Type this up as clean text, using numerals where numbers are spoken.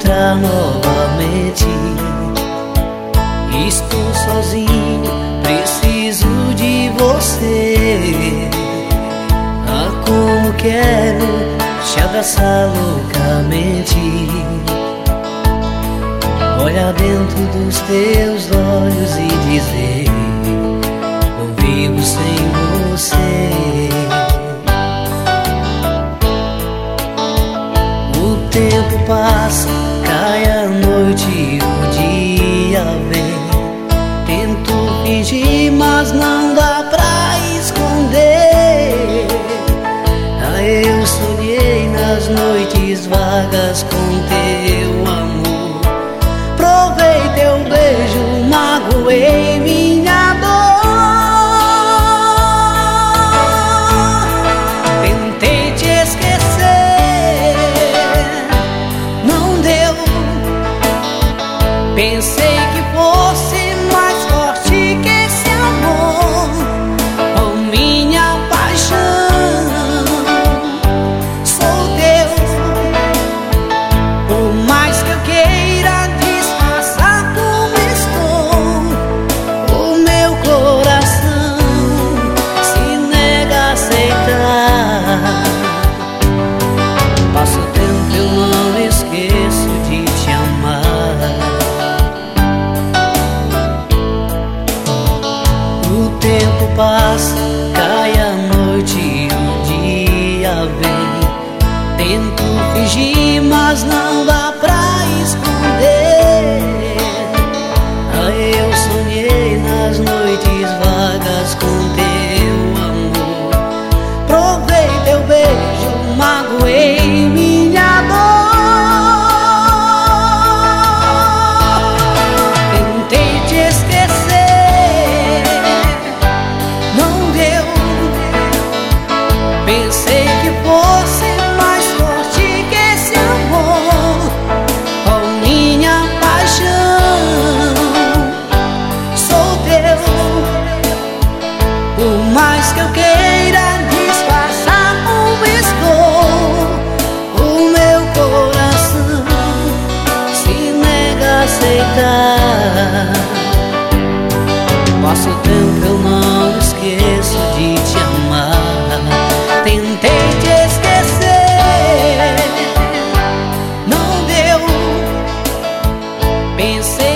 encontrar novamente. Estou sozinho, preciso de você. Ah, como quero te abraçar loucamente. Olhar dentro dos teus olhos e dizer: não vivo sem você. O tempo passa, cai a noite e o dia vem. Tento fingir, mas não dá pra esconder. Ah, eu sonhei nas noites vagas com teu amor. Provei teu beijo, magoei minha dor. Tentei te esquecer, não deu. Pensei que fosse mais forte que esse amor. Oh, minha paixão, sou teu. Por mais que eu queira disfarçar como estou, o meu coração se nega a aceitar. Passa o tempo, eu não esqueço de te amar. O tempo passa, cai a noite e o dia vem. Tento fingir, mas não dá pra esconder. Ah, eu sonhei nas noites vagas com teu amor. Provei teu beijo, magoei minha dor. Tentei te esquecer, não deu. Pensei que fosse mais forte que esse amor. Oh, minha paixão, sou teu. Por mais que eu queira disfarçar como estou, o meu coração se nega a aceitar. Passa o tempo, eu não esqueço de te amar. Tentei te esquecer, não deu. Pensei